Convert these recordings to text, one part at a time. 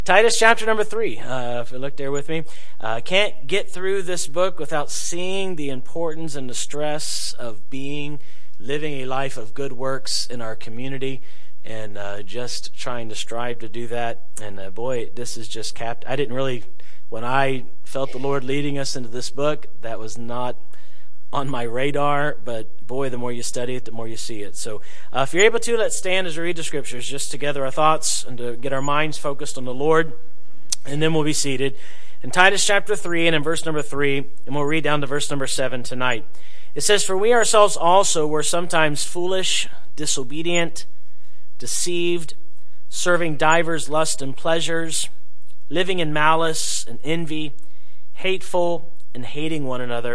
Titus chapter number 3, if you look there with me. Can't get through this book without seeing the importance and the stress of living a life of good works in our community, and just trying to strive to do that. And boy, this is just I didn't really, when I felt the Lord leading us into this book, that was not on my radar, but boy, the more you study it, the more you see it. So if you're able to, let's stand as we read the scriptures, just to gather our thoughts and to get our minds focused on the Lord, and then we'll be seated. In Titus chapter 3 and in verse number 3, and we'll read down to verse number 7 tonight. It says, "For we ourselves also were sometimes foolish, disobedient, deceived, serving divers lusts and pleasures, living in malice and envy, hateful and hating one another.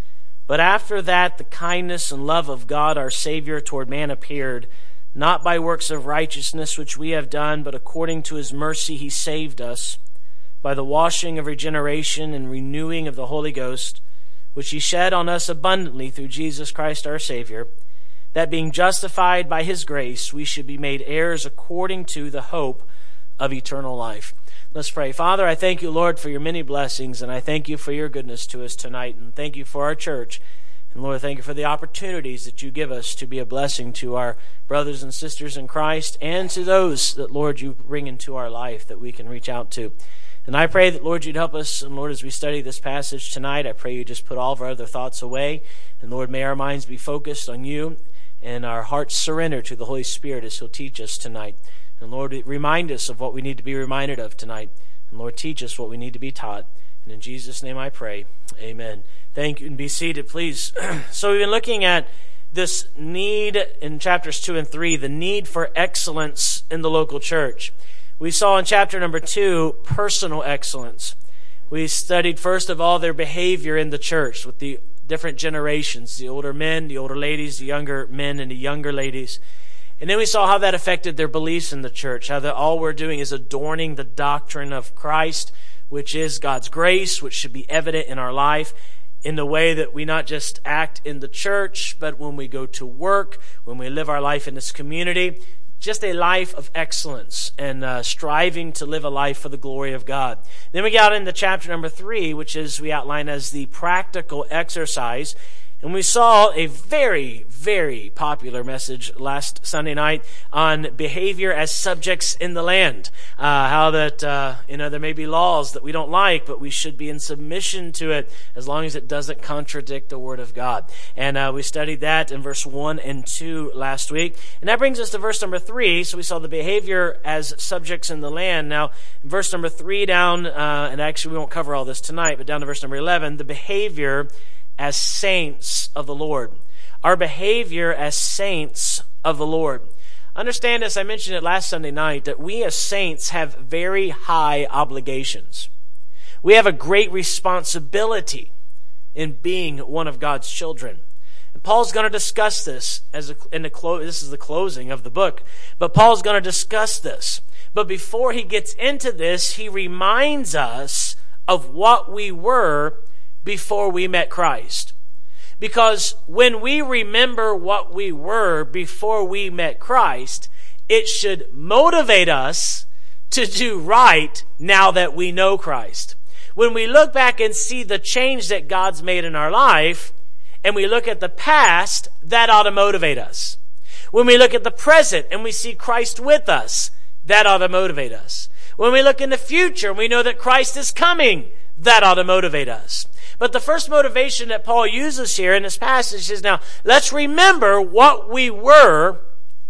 But after that, the kindness and love of God our Savior toward man appeared, not by works of righteousness which we have done, but according to his mercy he saved us, by the washing of regeneration and renewing of the Holy Ghost, which he shed on us abundantly through Jesus Christ our Savior, that being justified by his grace, we should be made heirs according to the hope of eternal life." Let's pray. Father, I thank you, Lord, for your many blessings, and I thank you for your goodness to us tonight, and thank you for our church. And Lord, thank you for the opportunities that you give us to be a blessing to our brothers and sisters in Christ, and to those that, Lord, you bring into our life that we can reach out to. And I pray that, Lord, you'd help us, and Lord, as we study this passage tonight, I pray you just put all of our other thoughts away, and Lord, may our minds be focused on you, and our hearts surrender to the Holy Spirit as he'll teach us tonight. And Lord, remind us of what we need to be reminded of tonight. And Lord, teach us what we need to be taught. And in Jesus' name I pray, amen. Thank you, and be seated, please. So we've been looking at this need in chapters 2 and 3, the need for excellence in the local church. We saw in chapter number 2, personal excellence. We studied, first of all, their behavior in the church with the different generations, the older men, the older ladies, the younger men, and the younger ladies. And then we saw how that affected their beliefs in the church, how that all we're doing is adorning the doctrine of Christ, which is God's grace, which should be evident in our life in the way that we not just act in the church, but when we go to work, when we live our life in this community, just a life of excellence and striving to live a life for the glory of God. Then we got into chapter number 3, which is we outline as the practical exercise. And we saw a very, very popular message last Sunday night on behavior as subjects in the land. How that, there may be laws that we don't like, but we should be in submission to it as long as it doesn't contradict the Word of God. And we studied that in verse 1 and 2 last week. And that brings us to verse number 3. So we saw the behavior as subjects in the land. Now, in verse number 3 down, and actually we won't cover all this tonight, but down to verse number 11, the behavior as saints of the Lord. Our behavior as saints of the Lord. Understand, as I mentioned it last Sunday night, that we as saints have very high obligations. We have a great responsibility in being one of God's children. And Paul's going to discuss this this is the closing of the book. But Paul's going to discuss this. But before he gets into this, he reminds us of what we were before we met Christ. Because when we remember what we were before we met Christ, it should motivate us to do right now that we know Christ. When we look back and see the change that God's made in our life, and we look at the past, that ought to motivate us. When we look at the present and we see Christ with us, that ought to motivate us. When we look in the future and we know that Christ is coming, that ought to motivate us. But the first motivation that Paul uses here in this passage is, now, let's remember what we were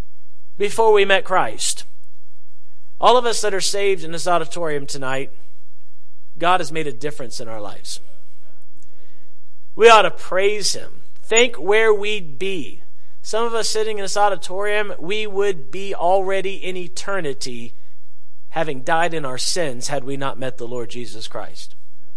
before we met Christ. All of us that are saved in this auditorium tonight, God has made a difference in our lives. We ought to praise Him. Think where we'd be. Some of us sitting in this auditorium, we would be already in eternity, having died in our sins had we not met the Lord Jesus Christ.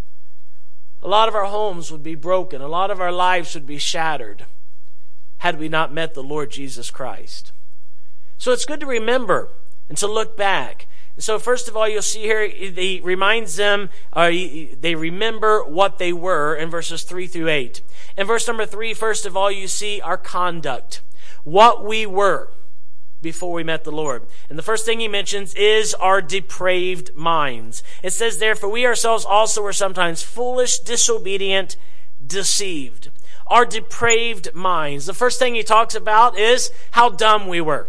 A lot of our homes would be broken. A lot of our lives would be shattered had we not met the Lord Jesus Christ. So it's good to remember and to look back. And so first of all, you'll see here, he reminds them, they remember what they were in verses 3 through 8. In verse number 3, first of all, you see our conduct. What we were. before we met the Lord. And the first thing he mentions is our depraved minds. It says there, for we ourselves also were sometimes foolish, disobedient, deceived. Our depraved minds. The first thing he talks about is how dumb we were.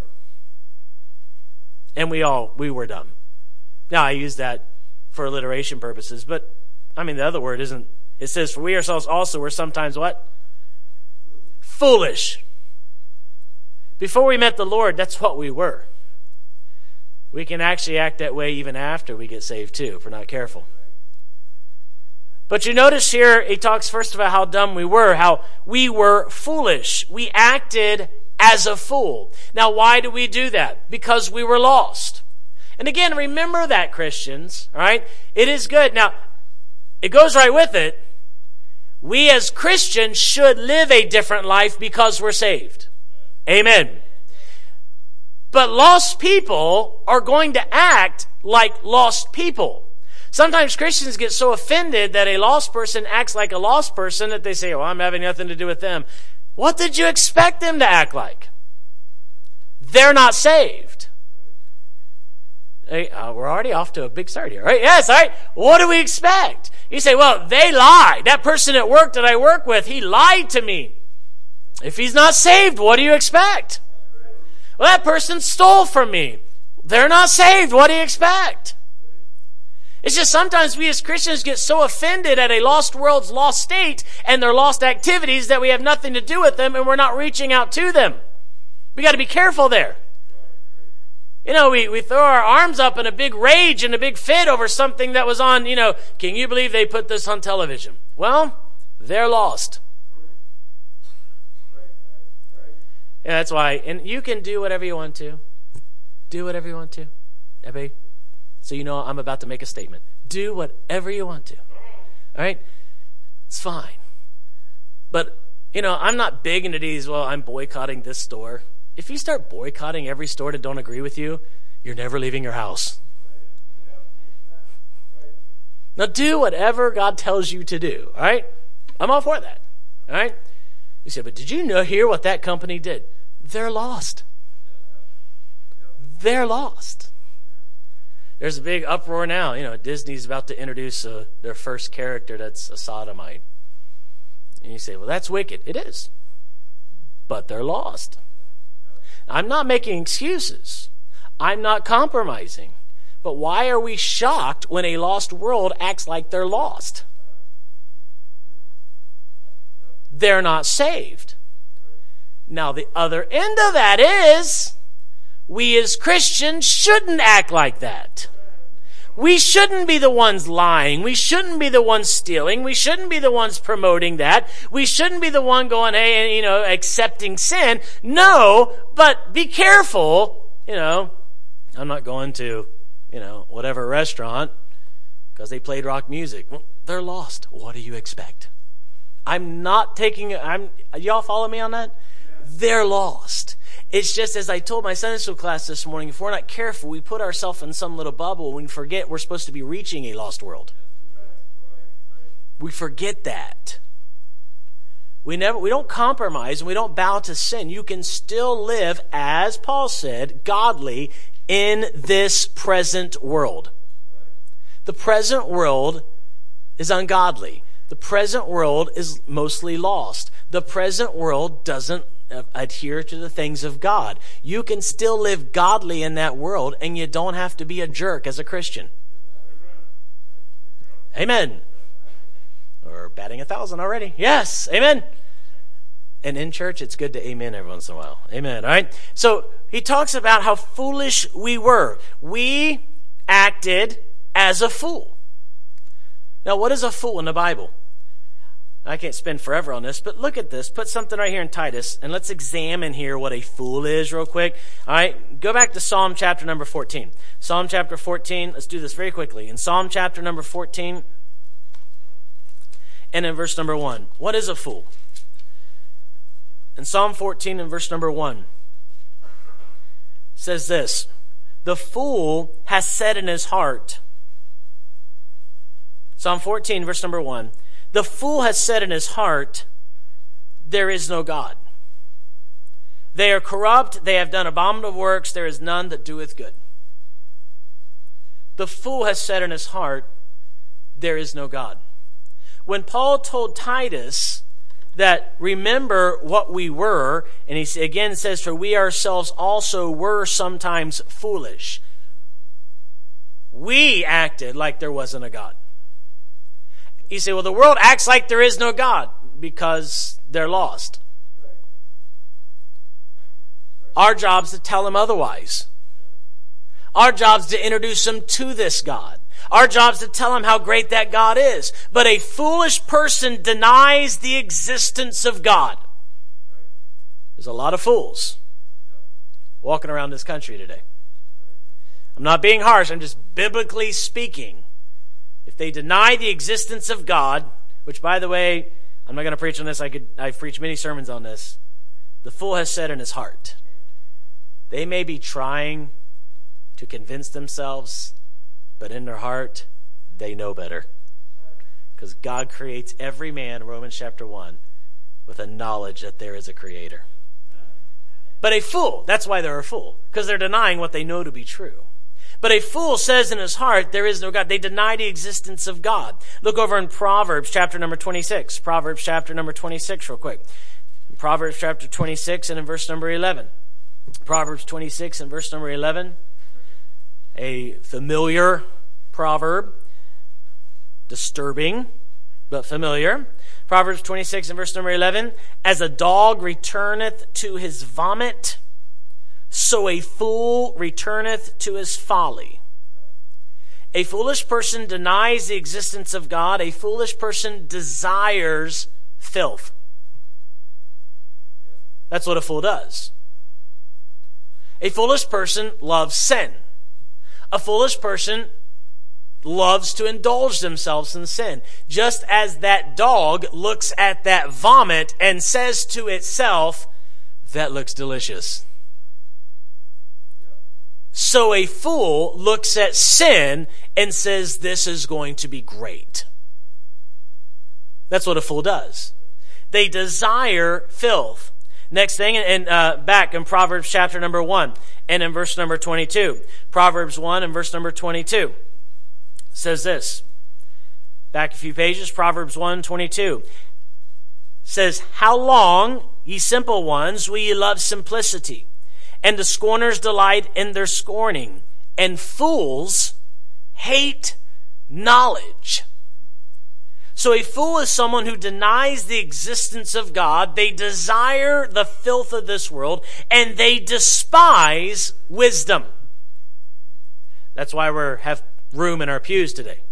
And we were dumb. Now, I use that for alliteration purposes, but I mean, the other word isn't, it says, for we ourselves also were sometimes what? Foolish. Before we met the Lord, that's what we were. We can actually act that way even after we get saved too, if we're not careful. But you notice here, he talks first about how dumb we were, how we were foolish. We acted as a fool. Now, why do we do that? Because we were lost. And again, remember that, Christians, all right? It is good. Now, it goes right with it. We as Christians should live a different life because we're saved. Amen. But lost people are going to act like lost people. Sometimes Christians get so offended that a lost person acts like a lost person that they say, oh, I'm having nothing to do with them. What did you expect them to act like? They're not saved. Hey, we're already off to a big start here, right? Yes, all right. What do we expect? You say, well, they lied. That person at work that I work with, he lied to me. If he's not saved, what do you expect? Well, that person stole from me. They're not saved. What do you expect? It's just sometimes we as Christians get so offended at a lost world's lost state and their lost activities that we have nothing to do with them and we're not reaching out to them. We got to be careful there. You know, we throw our arms up in a big rage and a big fit over something that was on, can you believe they put this on television? Well, they're lost. Yeah, that's why. And you can do whatever you want to. Do whatever you want to. Everybody? So you know I'm about to make a statement. Do whatever you want to. All right? It's fine. But, I'm not big into these, I'm boycotting this store. If you start boycotting every store that don't agree with you, you're never leaving your house. Now do whatever God tells you to do. All right? I'm all for that. All right? You say, but did you hear what that company did? They're lost. They're lost. There's a big uproar now. Disney's about to introduce their first character that's a sodomite. And you say, well, that's wicked. It is. But they're lost. I'm not making excuses. I'm not compromising. But why are we shocked when a lost world acts like they're lost? They're not saved. Now, the other end of that is we as Christians shouldn't act like that. We shouldn't be the ones lying. We shouldn't be the ones stealing. We shouldn't be the ones promoting that. We shouldn't be the one going, hey, accepting sin. No, but be careful. I'm not going to, whatever restaurant because they played rock music. Well, they're lost. What do you expect? Y'all follow me on that? They're lost. It's just as I told my Sunday school class this morning, if we're not careful, we put ourselves in some little bubble and we forget we're supposed to be reaching a lost world. We forget that. We don't compromise and we don't bow to sin. You can still live, as Paul said, godly in this present world. The present world is ungodly. The present world is mostly lost. The present world doesn't adhere to the things of God. You can still live godly in that world and you don't have to be a jerk as a Christian. Amen. Or batting 1,000 already. Yes. Amen. And in church, it's good to amen every once in a while. Amen. All right. So he talks about how foolish we were. We acted as a fool. Now, what is a fool in the Bible? I can't spend forever on this, but look at this. Put something right here in Titus, and let's examine here what a fool is real quick. All right, go back to Psalm chapter number 14. Psalm chapter 14, let's do this very quickly. In Psalm chapter number 14, and in verse number 1, what is a fool? In Psalm 14 and verse number 1, says this, the fool has said in his heart, Psalm 14, verse number 1, the fool has said in his heart, there is no God. They are corrupt, they have done abominable works, there is none that doeth good. The fool has said in his heart, there is no God. When Paul told Titus that remember what we were, and he again says, for we ourselves also were sometimes foolish. We acted like there wasn't a God. You say, well, the world acts like there is no God because they're lost. Our job is to tell them otherwise. Our job is to introduce them to this God. Our job is to tell them how great that God is. But a foolish person denies the existence of God. There's a lot of fools walking around this country today. I'm not being harsh. I'm just biblically speaking. If they deny the existence of God, which, by the way, I'm not going to preach on this. I've preached many sermons on this. The fool has said in his heart. They may be trying to convince themselves, but in their heart, they know better. Because God creates every man, Romans chapter 1, with a knowledge that there is a creator. But a fool, that's why they're a fool, because they're denying what they know to be true. But a fool says in his heart, there is no God. They deny the existence of God. Look over in Proverbs chapter number 26. Proverbs chapter number 26 real quick. In Proverbs chapter 26 and in verse number 11. Proverbs 26 and verse number 11. A familiar proverb. Disturbing, but familiar. Proverbs 26 and verse number 11. As a dog returneth to his vomit, so a fool returneth to his folly. A foolish person denies the existence of God. A foolish person desires filth. That's what a fool does. A foolish person loves sin. A foolish person loves to indulge themselves in sin. Just as that dog looks at that vomit and says to itself, that looks delicious. So a fool looks at sin and says, this is going to be great. That's what a fool does. They desire filth. Next thing, and back in Proverbs chapter number 1 and in verse number 22. Proverbs 1 and verse number 22 says this. Back a few pages, Proverbs 1:22 says, how long, ye simple ones, will ye love simplicity? And the scorners delight in their scorning, and fools hate knowledge. So a fool is someone who denies the existence of God. They desire the filth of this world, and they despise wisdom. That's why we have room in our pews today.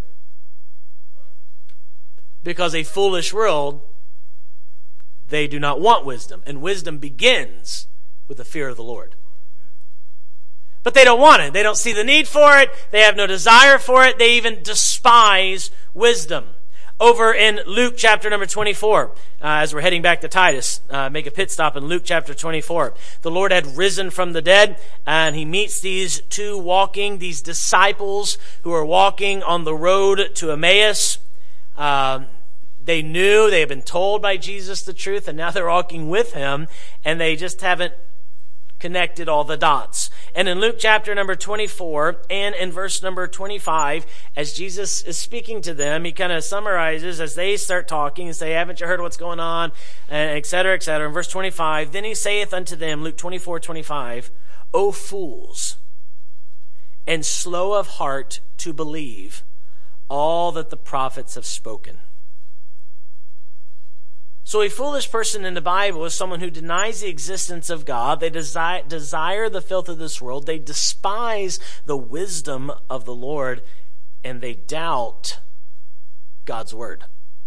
Because a foolish world, they do not want wisdom, and wisdom begins with the fear of the Lord. But they don't want it. They don't see the need for it. They have no desire for it. They even despise wisdom. Over in Luke chapter number 24, as we're heading back to Titus, make a pit stop in Luke chapter 24. The Lord had risen from the dead, and he meets these these disciples who are walking on the road to Emmaus. They knew, they had been told by Jesus the truth, and now they're walking with him, and they just haven't connected all the dots. And in Luke chapter number 24 and in verse number 25, as Jesus is speaking to them, he kind of summarizes as they start talking and say, haven't you heard what's going on? Et cetera, et cetera. In verse 25, then he saith unto them, Luke 24:25, O fools, and slow of heart to believe all that the prophets have spoken. So a foolish person in the Bible is someone who denies the existence of God. They desire the filth of this world. They despise the wisdom of the Lord, and they doubt God's word.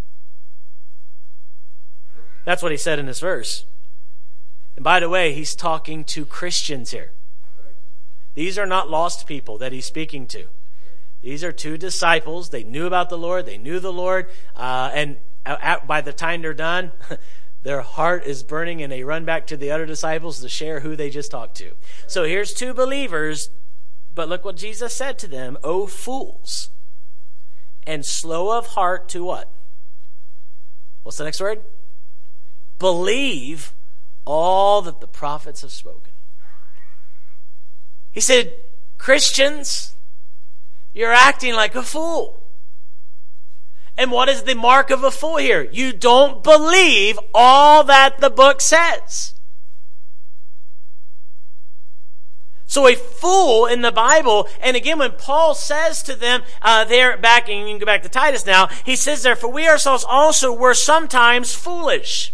That's what he said in this verse. And by the way, he's talking to Christians here. These are not lost people that he's speaking to. These are two disciples. They knew about the Lord. They knew the Lord. And by the time they're done, their heart is burning and they run back to the other disciples to share who they just talked to. So here's two believers, but look what Jesus said to them. O fools, and slow of heart to what? What's the next word? Believe all that the prophets have spoken. He said, Christians, you're acting like a fool. And what is the mark of a fool here? You don't believe all that the book says. So a fool in the Bible, and again when Paul says to them there back, and you can go back to Titus now, he says there, for we ourselves also were sometimes foolish.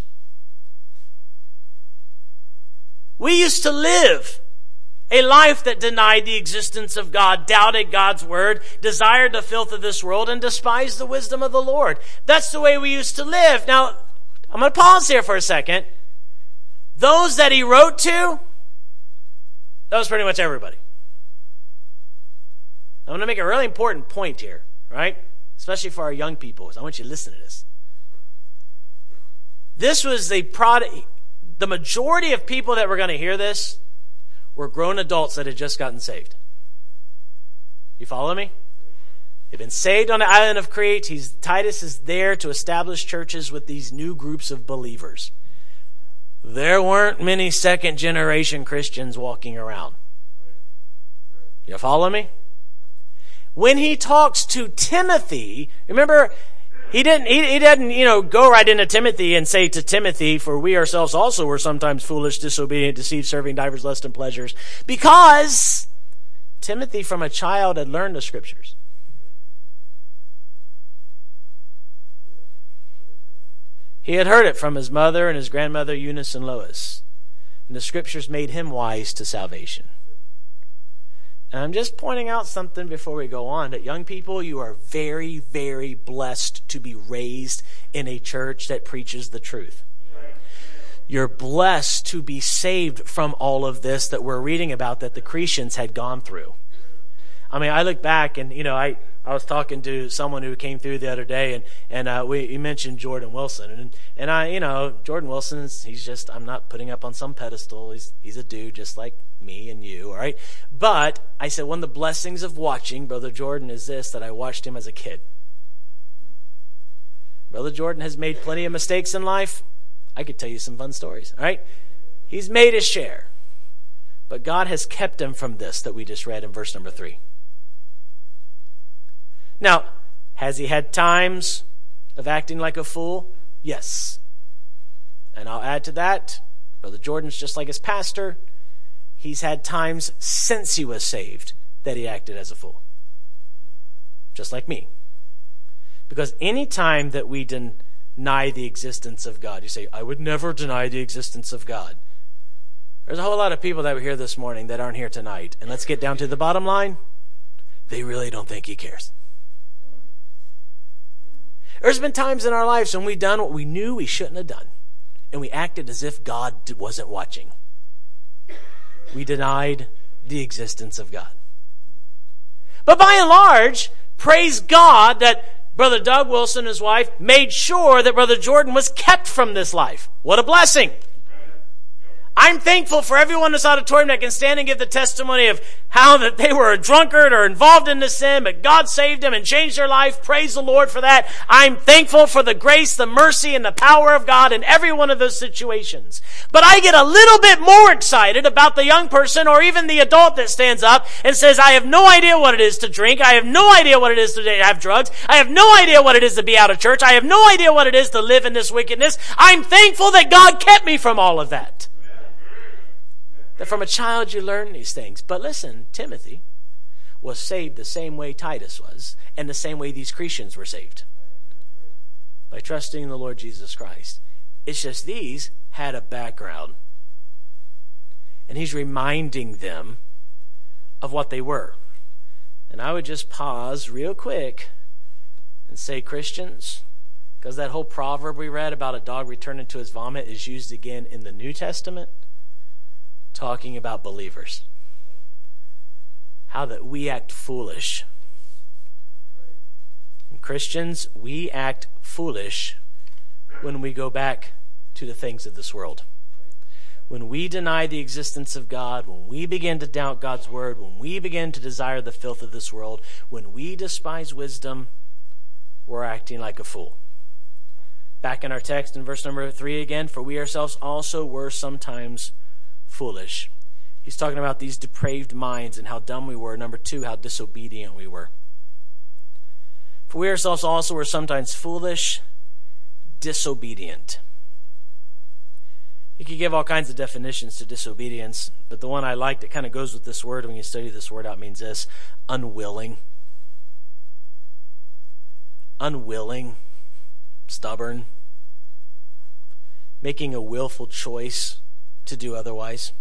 We used to live a life that denied the existence of God, doubted God's word, desired the filth of this world, and despised the wisdom of the Lord. That's the way we used to live. Now, I'm going to pause here for a second. Those that he wrote to, that was pretty much everybody. I'm going to make a really important point here, right? Especially for our young people. I want you to listen to this. This was the majority of people that were going to hear this were grown adults that had just gotten saved. You follow me? They've been saved on the island of Crete. Titus is there to establish churches with these new groups of believers. There weren't many second-generation Christians walking around. You follow me? When he talks to Timothy, remember, he didn't go right into Timothy and say to Timothy, for we ourselves also were sometimes foolish, disobedient, deceived, serving divers lusts and pleasures. Because Timothy from a child had learned the scriptures. He had heard it from his mother and his grandmother Eunice and Lois. And the scriptures made him wise to salvation. And I'm just pointing out something before we go on, that young people, you are very, very blessed to be raised in a church that preaches the truth. You're blessed to be saved from all of this that we're reading about that the Cretans had gone through. I mean, I look back and, I was talking to someone who came through the other day, and we mentioned Jordan Wilson, and I, Jordan Wilson, I'm not putting up on some pedestal. He's a dude just like me and you, all right? But I said one of the blessings of watching Brother Jordan is this, that I watched him as a kid. Brother Jordan has made plenty of mistakes in life. I could tell you some fun stories, all right? He's made his share. But God has kept him from this that we just read in verse number 3. Now, has he had times of acting like a fool? Yes. And I'll add to that, Brother Jordan's just like his pastor. He's had times since he was saved that he acted as a fool. Just like me. Because any time that we deny the existence of God, you say, I would never deny the existence of God. There's a whole lot of people that were here this morning that aren't here tonight. And let's get down to the bottom line. They really don't think he cares. There's been times in our lives when we've done what we knew we shouldn't have done. And we acted as if God wasn't watching. We denied the existence of God. But by and large, praise God that Brother Doug Wilson and his wife made sure that Brother Jordan was kept from this life. What a blessing. I'm thankful for everyone in this auditorium that can stand and give the testimony of how that they were a drunkard or involved in the sin, but God saved them and changed their life. Praise the Lord for that. I'm thankful for the grace, the mercy, and the power of God in every one of those situations. But I get a little bit more excited about the young person or even the adult that stands up and says, I have no idea what it is to drink. I have no idea what it is to have drugs. I have no idea what it is to be out of church. I have no idea what it is to live in this wickedness. I'm thankful that God kept me from all of that. That from a child you learn these things. But listen, Timothy was saved the same way Titus was, and the same way these Cretans were saved. By trusting in the Lord Jesus Christ. It's just these had a background. And he's reminding them of what they were. And I would just pause real quick and say, Christians, because that whole proverb we read about a dog returning to his vomit is used again in the New Testament. Talking about believers. How that we act foolish. And Christians, we act foolish when we go back to the things of this world. When we deny the existence of God, when we begin to doubt God's word, when we begin to desire the filth of this world, when we despise wisdom, we're acting like a fool. Back in our text in verse number 3 again, for we ourselves also were sometimes foolish. He's talking about these depraved minds and how dumb we were. Number 2, how disobedient we were. For we ourselves also were sometimes foolish, disobedient. You could give all kinds of definitions to disobedience, but the one I like that kind of goes with this word when you study this word out means this: unwilling. Unwilling, stubborn, making a willful choice to do otherwise.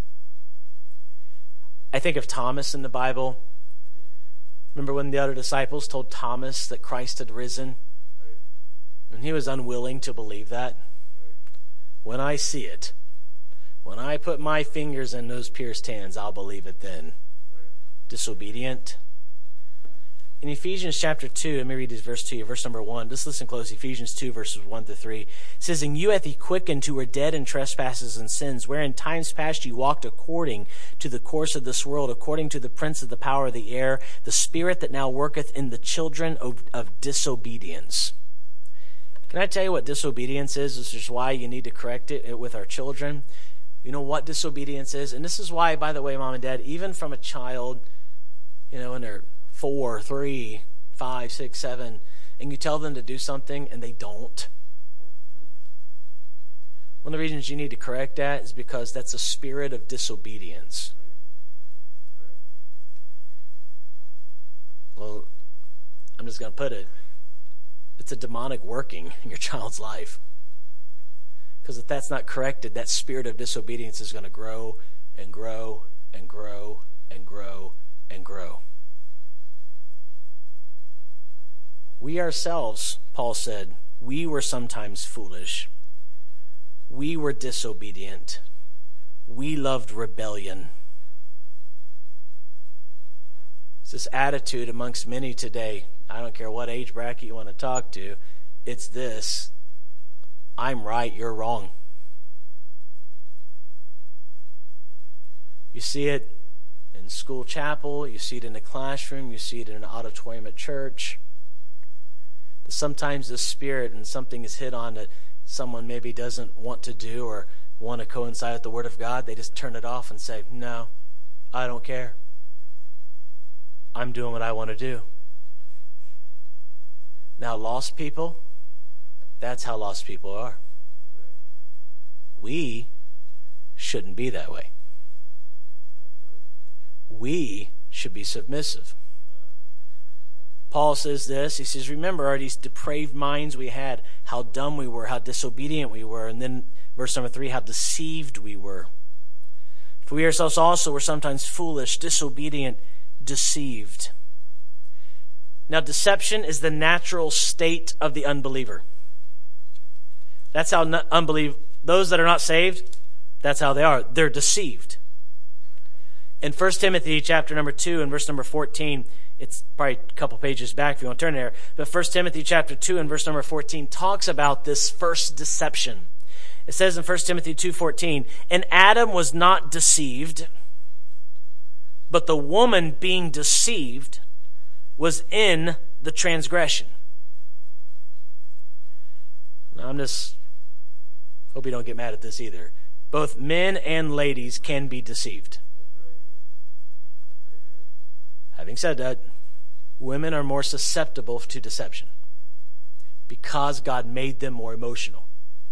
I think of Thomas in the Bible. Remember when the other disciples told Thomas that Christ had risen? And he was unwilling to believe that. When I see it, when I put my fingers in those pierced hands, I'll believe it then. Disobedient. In Ephesians chapter 2, let me read this verse to you, verse number 1. Just listen close. Ephesians 2, verses 1 through 3. It says, and you hath he quickened who were dead in trespasses and sins, wherein times past you walked according to the course of this world, according to the prince of the power of the air, the spirit that now worketh in the children of disobedience. Can I tell you what disobedience is? This is why you need to correct it with our children. You know what disobedience is? And this is why, by the way, Mom and Dad, even from a child, when they're 4, 3, 5, 6, 7, and you tell them to do something and they don't. One of the reasons you need to correct that is because that's a spirit of disobedience. Well, I'm just going to put it. It's a demonic working in your child's life. Because if that's not corrected, that spirit of disobedience is going to grow and grow and grow and grow and grow. We ourselves, Paul said, we were sometimes foolish. We were disobedient. We loved rebellion. It's this attitude amongst many today. I don't care what age bracket you want to talk to. It's this: I'm right, you're wrong. You see it in school chapel. You see it in the classroom. You see it in an auditorium at church. Sometimes the spirit and something is hit on that someone maybe doesn't want to do or want to coincide with the Word of God. They just turn it off and say, no, I don't care. I'm doing what I want to do. Now, lost people, that's how lost people are. We shouldn't be that way. We should be submissive. Paul says this. He says, remember, are these depraved minds we had, how dumb we were, how disobedient we were. And then verse number 3, how deceived we were. For we ourselves also were sometimes foolish, disobedient, deceived. Now, deception is the natural state of the unbeliever. That's how those that are not saved, that's how they are. They're deceived. In 1 Timothy chapter number 2 and verse number 14, it's probably a couple pages back if you want to turn there. But 1 Timothy chapter 2 and verse number 14 talks about this first deception. It says in 1 Timothy 2:14, and Adam was not deceived, but the woman being deceived was in the transgression. Now I'm just, hope you don't get mad at this either. Both men and ladies can be deceived. Having said that, women are more susceptible to deception because God made them more emotional.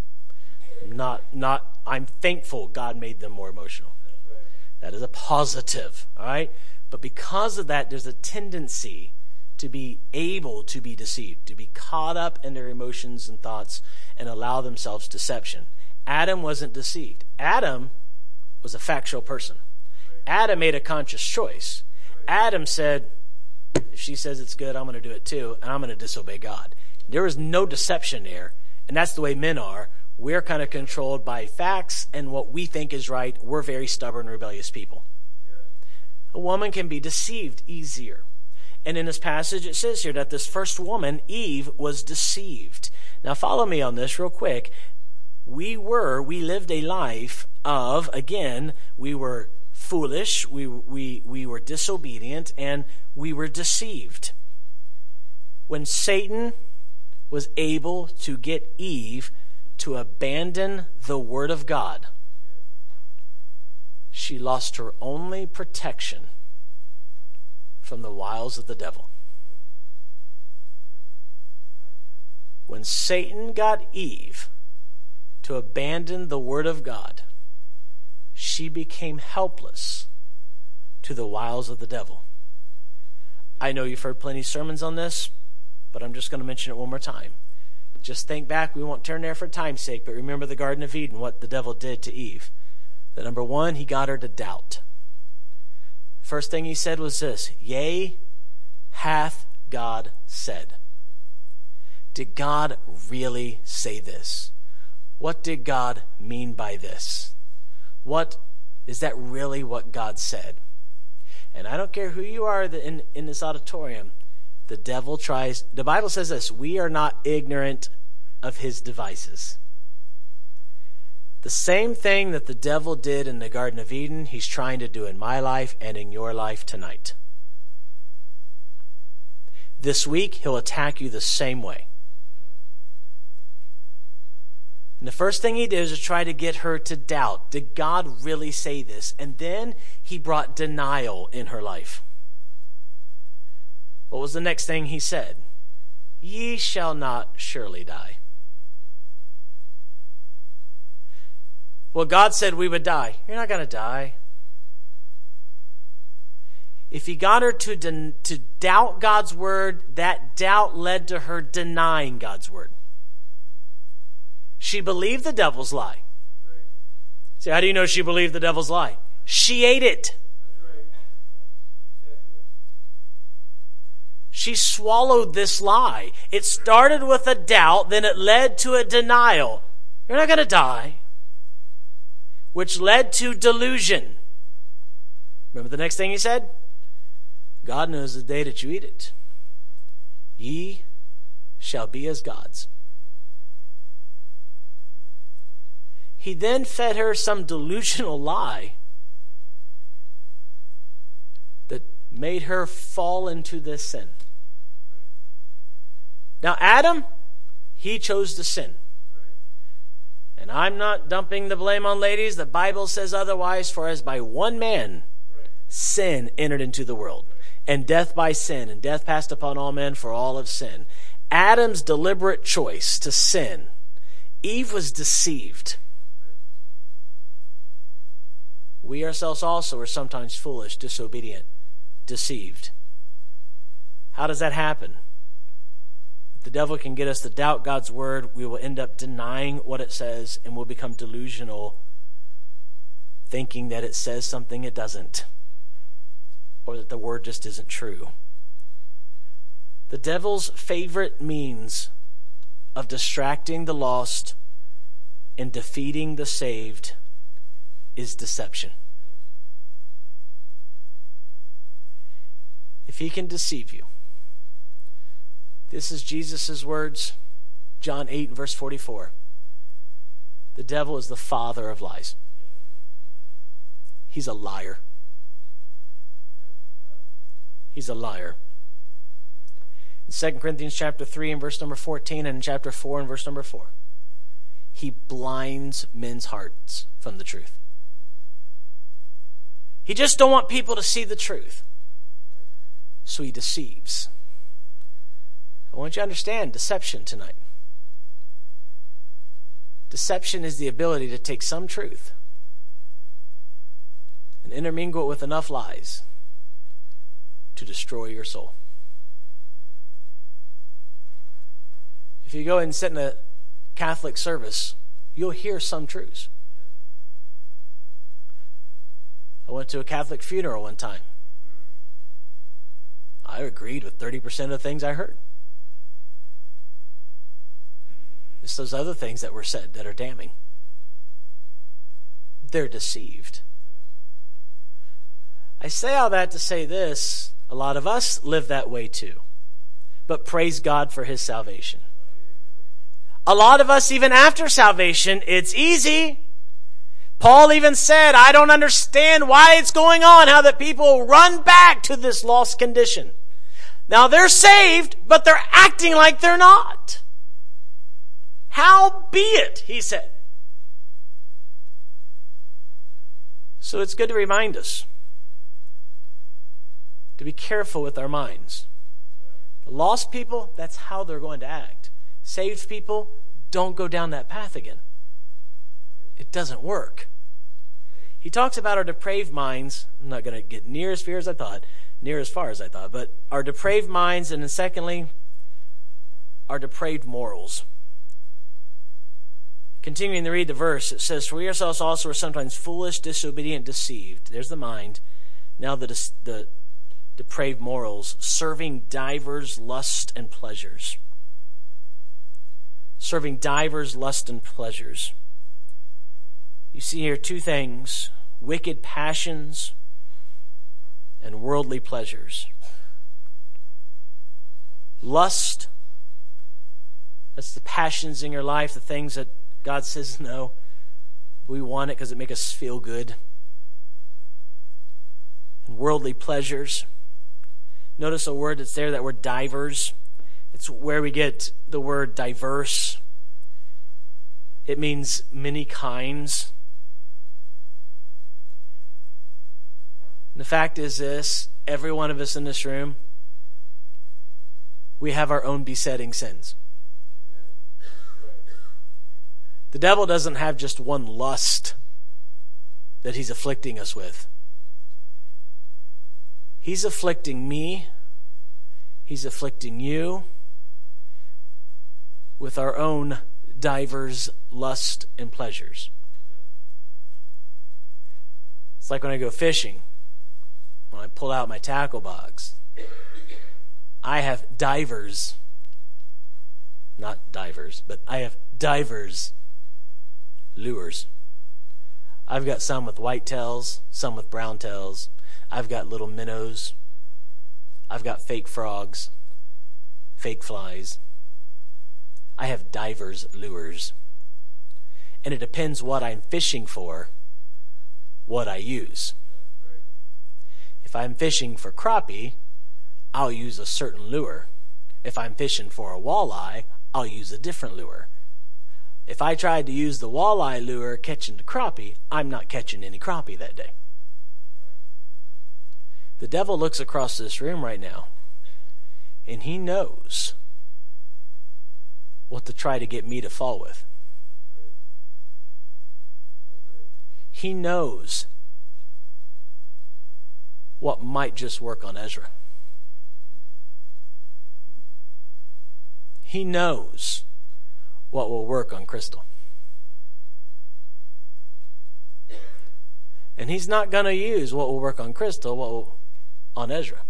I'm thankful God made them more emotional. That is a positive, all right? But because of that, there's a tendency to be able to be deceived, to be caught up in their emotions and thoughts and allow themselves deception. Adam wasn't deceived. Adam was a factual person. Adam made a conscious choice. Adam said, if she says it's good, I'm going to do it too, and I'm going to disobey God. There was no deception there, and that's the way men are. We're kind of controlled by facts and what we think is right. We're very stubborn, rebellious people. A woman can be deceived easier. And in this passage, it says here that this first woman, Eve, was deceived. Now follow me on this real quick. We lived a life of, again, we were foolish, we were disobedient, and we were deceived. When Satan was able to get Eve to abandon the Word of God, she lost her only protection from the wiles of the devil. When Satan got Eve to abandon the Word of God, she became helpless to the wiles of the devil. I know you've heard plenty of sermons on this, but I'm just going to mention it one more time. Just think back. We won't turn there for time's sake, but remember the Garden of Eden, what the devil did to Eve. The number one, he got her to doubt. First thing he said was this: yea, hath God said. Did God really say this? What did God mean by this? Is that really what God said? And I don't care who you are in this auditorium, the devil tries. The Bible says this: we are not ignorant of his devices. The same thing that the devil did in the Garden of Eden, he's trying to do in my life and in your life tonight. This week, he'll attack you the same way. And the first thing he did was to try to get her to doubt. Did God really say this? And then he brought denial in her life. What was the next thing he said? Ye shall not surely die. Well, God said we would die. You're not going to die. If he got her to doubt God's word, that doubt led to her denying God's word. She believed the devil's lie. See, how do you know she believed the devil's lie? She ate it. She swallowed this lie. It started with a doubt, then it led to a denial. You're not going to die. Which led to delusion. Remember the next thing he said? God knows the day that you eat it. Ye shall be as gods. He then fed her some delusional lie that made her fall into this sin. Now Adam, he chose to sin. And I'm not dumping the blame on ladies. The Bible says otherwise. For as by one man sin entered into the world, and death by sin, and death passed upon all men, for all have sinned. Adam's deliberate choice to sin. Eve was deceived. We ourselves also are sometimes foolish, disobedient, deceived. How does that happen? If the devil can get us to doubt God's word, we will end up denying what it says, and we'll become delusional, thinking that it says something it doesn't, or that the word just isn't true. The devil's favorite means of distracting the lost and defeating the saved is deception. If he can deceive you, this is Jesus' words, John 8 verse 44. The devil is the father of lies. He's a liar. He's a liar. In 2 Corinthians chapter 3 and verse number 14, and in chapter 4 and verse number 4, he blinds men's hearts from the truth. He just don't want people to see the truth. So he deceives. I want you to understand deception tonight. Deception is the ability to take some truth and intermingle it with enough lies to destroy your soul. If you go and sit in a Catholic service, you'll hear some truths. I went to a Catholic funeral one time. I agreed with 30% of the things I heard. It's those other things that were said that are damning. They're deceived. I say all that to say this. A lot of us live that way too. But praise God for his salvation. A lot of us, even after salvation, it's easy. Paul even said, I don't understand why it's going on, how that people run back to this lost condition. Now they're saved, but they're acting like they're not. Howbeit, he said. So it's good to remind us to be careful with our minds. Lost people, that's how they're going to act. Saved people, don't go down that path again. It doesn't work. He talks about our depraved minds. I'm not going to get near as far as I thought, but our depraved minds, and then secondly, our depraved morals. Continuing to read the verse, it says, "For we ourselves also are sometimes foolish, disobedient, deceived." There's the mind. Now the depraved morals, serving divers lust and pleasures. Serving divers lust and pleasures. You see here two things: wicked passions and worldly pleasures. Lust, that's the passions in your life, the things that God says no. We want it because it makes us feel good. And worldly pleasures. Notice a word that's there, that word divers. It's where we get the word diverse. It means many kinds. And the fact is this: every one of us in this room, we have our own besetting sins. The devil doesn't have just one lust that he's afflicting us with. He's afflicting me. He's afflicting you with our own divers lust and pleasures. It's like when I go fishing. When I pull out my tackle box, I have divers, not divers, but I have divers lures. I've got some with white tails, some with brown tails. I've got little minnows. I've got fake frogs, fake flies. I have divers lures. And it depends what I'm fishing for, what I use. If I'm fishing for crappie, I'll use a certain lure. If I'm fishing for a walleye, I'll use a different lure. If I tried to use the walleye lure catching the crappie, I'm not catching any crappie that day. The devil looks across this room right now, and he knows what to try to get me to fall with. He knows what might just work on Ezra. He knows what will work on Crystal. And he's not going to use what will work on Crystal, on Ezra.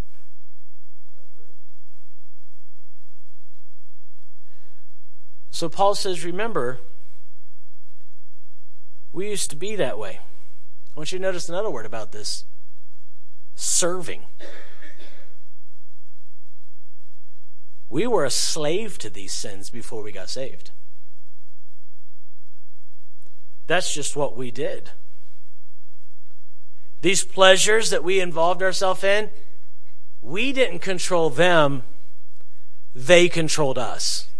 So Paul says, remember, we used to be that way. I want you to notice another word about this. Serving. We were a slave to these sins before we got saved. That's just what we did. These pleasures that we involved ourselves in, we didn't control them, they controlled us.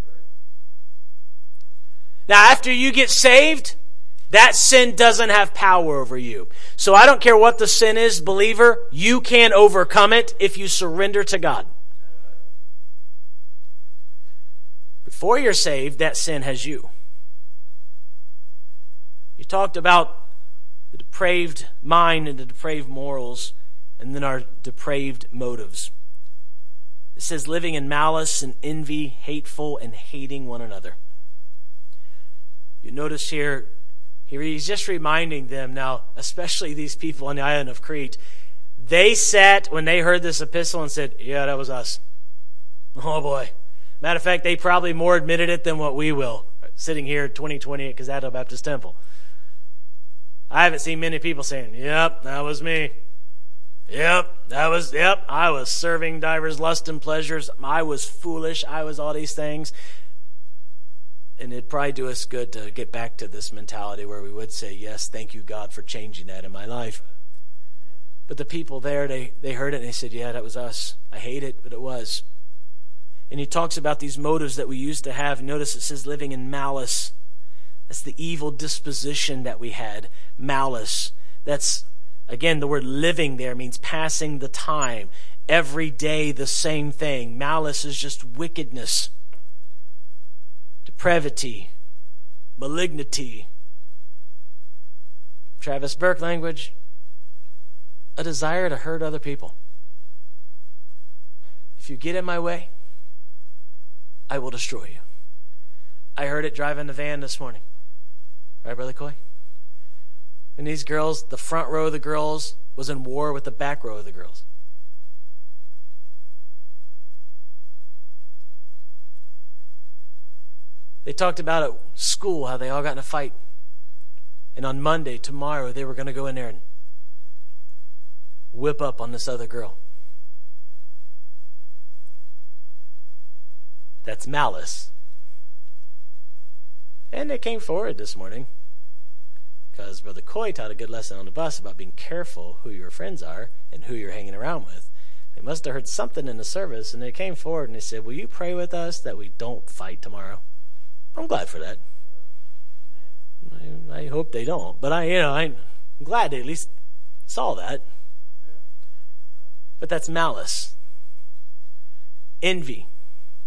Now, after you get saved, that sin doesn't have power over you. So I don't care what the sin is, believer, you can overcome it if you surrender to God. Before you're saved, that sin has you. You talked about the depraved mind and the depraved morals, and then our depraved motives. It says living in malice and envy, hateful and hating one another. You notice here he's just reminding them now, especially these people on the island of Crete. They sat when they heard this epistle and said, yeah, that was us. Oh boy. Matter of fact, they probably more admitted it than what we will, sitting here at 2020 at Kazatto Baptist Temple. I haven't seen many people saying, yep, that was me. I was serving divers lust and pleasures. I was foolish. I was all these things. And it'd probably do us good to get back to this mentality where we would say, yes, thank you, God, for changing that in my life. But the people there, they heard it and they said, yeah, that was us. I hate it, but it was. And he talks about these motives that we used to have. Notice it says living in malice. That's the evil disposition that we had. Malice. That's, again, the word living there means passing the time. Every day the same thing. Malice is just wickedness, depravity, malignity. Travis Burke language, a desire to hurt other people. If you get in my way, I will destroy you. I heard it driving the van this morning. Right, Brother Coy? And these girls, the front row of the girls was in war with the back row of the girls. They talked about at school how they all got in a fight. And on Monday, tomorrow, they were going to go in there and whip up on this other girl. That's malice. And they came forward this morning because Brother Coy taught a good lesson on the bus about being careful who your friends are and who you're hanging around with. They must have heard something in the service, and they came forward and they said, will you pray with us that we don't fight tomorrow? I'm glad for that. I hope they don't, but I'm glad they at least saw that. But that's malice, envy,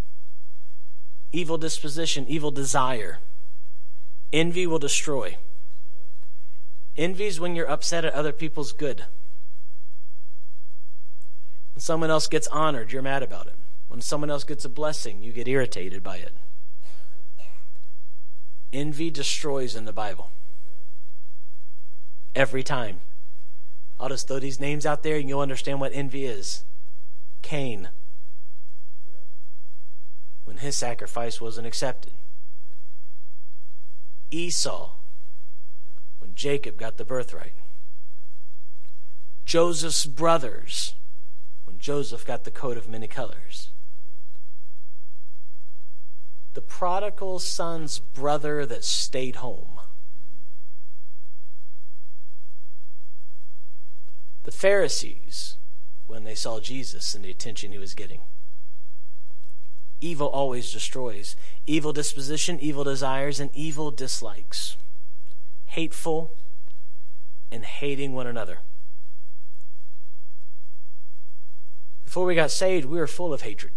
evil disposition, evil desire. Envy will destroy. Envy is when you're upset at other people's good. When someone else gets honored, you're mad about it. When someone else gets a blessing, you get irritated by it. Envy destroys in the Bible. Every time. I'll just throw these names out there and you'll understand what envy is. Cain. When his sacrifice wasn't accepted. Esau. When Jacob got the birthright. Joseph's brothers. When Joseph got the coat of many colors. The prodigal son's brother that stayed home. The Pharisees, when they saw Jesus and the attention he was getting. Evil always destroys. Evil disposition, evil desires, and evil dislikes. Hateful and hating one another. Before we got saved, we were full of hatred.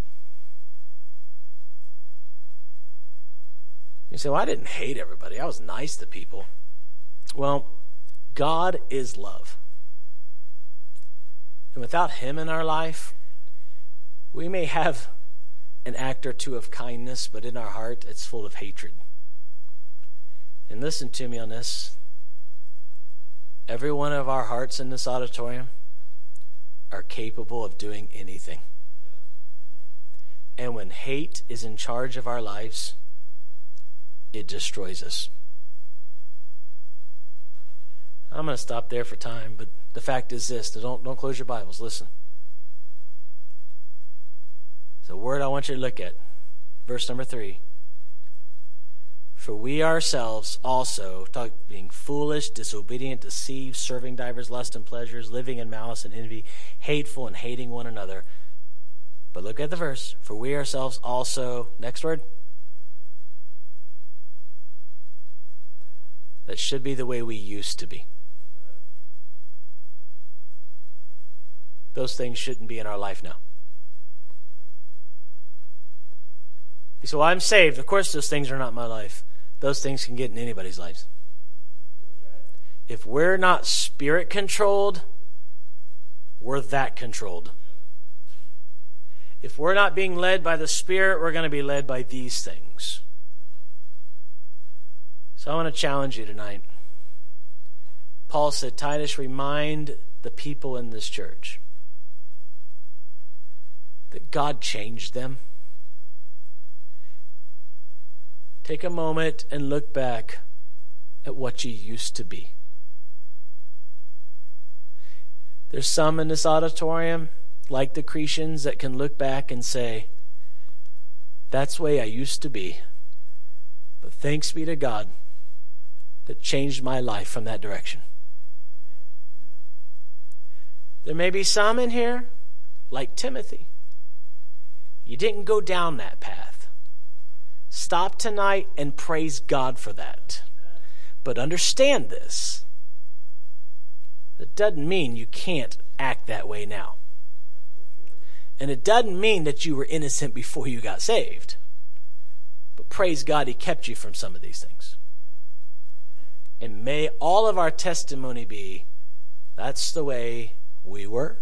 You say, well, I didn't hate everybody. I was nice to people. Well, God is love. And without him in our life, we may have an act or two of kindness, but in our heart, it's full of hatred. And listen to me on this. Every one of our hearts in this auditorium are capable of doing anything. And when hate is in charge of our lives, it destroys us. I'm going to stop there for time, but the fact is this. Don't close your Bibles. Listen. It's a word I want you to look at. Verse number 3. For we ourselves also, being foolish, disobedient, deceived, serving divers lusts and pleasures, living in malice and envy, hateful and hating one another. But look at the verse. For we ourselves also, next word. That should be the way we used to be. Those things shouldn't be in our life now. You say, well, I'm saved. Of course those things are not my life. Those things can get in anybody's lives. If we're not spirit controlled, we're that controlled. If we're not being led by the Spirit, we're going to be led by these things. So I want to challenge you tonight. Paul said, Titus, remind the people in this church that God changed them. Take a moment and look back at what you used to be. There's some in this auditorium, like the Cretans, that can look back and say, that's the way I used to be. But thanks be to God that changed my life from that direction. There may be some in here, like Timothy. You didn't go down that path. Stop tonight and praise God for that. But understand this. It doesn't mean you can't act that way now. And it doesn't mean that you were innocent before you got saved. But praise God, he kept you from some of these things. And may all of our testimony be, that's the way we were,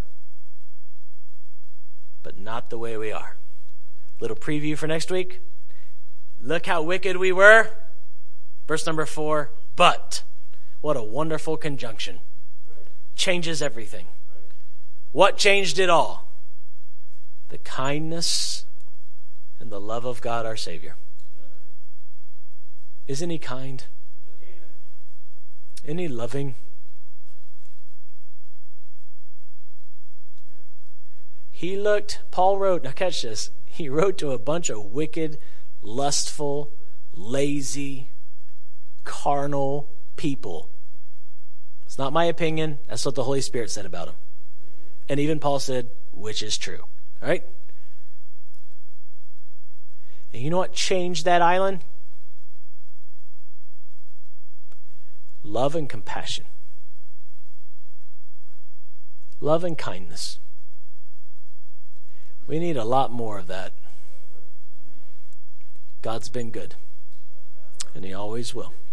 but not the way we are. Little preview for next week. Look how wicked we were. Verse number 4, but. What a wonderful conjunction. Changes everything. What changed it all? The kindness and the love of God our Savior. Isn't he kind? Isn't he loving? Paul wrote, now catch this, he wrote to a bunch of wicked, lustful, lazy, carnal people. It's not my opinion. That's what the Holy Spirit said about him. And even Paul said, which is true. All right? And you know what changed that island? Love and compassion. Love and kindness. We need a lot more of that. God's been good, and he always will.